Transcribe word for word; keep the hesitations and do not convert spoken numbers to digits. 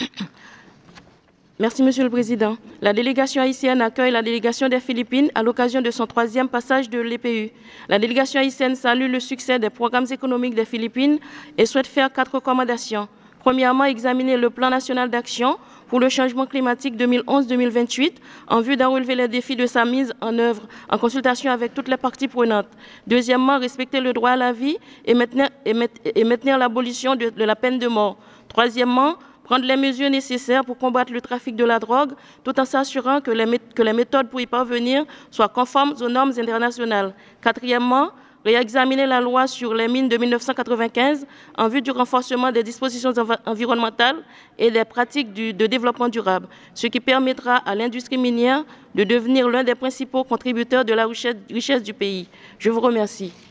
Merci, Monsieur le Président. La délégation haïtienne accueille la délégation des Philippines à l'occasion de son troisième passage de l'E P U. La délégation haïtienne salue le succès des programmes économiques des Philippines et souhaite faire quatre recommandations. Premièrement, examiner le plan national d'action pour le changement climatique deux mille onze à deux mille vingt-huit en vue d'en relever les défis de sa mise en œuvre en consultation avec toutes les parties prenantes. Deuxièmement, respecter le droit à la vie et maintenir, et maintenir l'abolition de, de la peine de mort. Troisièmement, prendre les mesures nécessaires pour combattre le trafic de la drogue, tout en s'assurant que les, que les méthodes pour y parvenir soient conformes aux normes internationales. Quatrièmement, réexaminer la loi sur les mines de mille neuf cent quatre-vingt-quinze en vue du renforcement des dispositions environnementales et des pratiques du, de développement durable, ce qui permettra à l'industrie minière de devenir l'un des principaux contributeurs de la richesse, richesse du pays. Je vous remercie.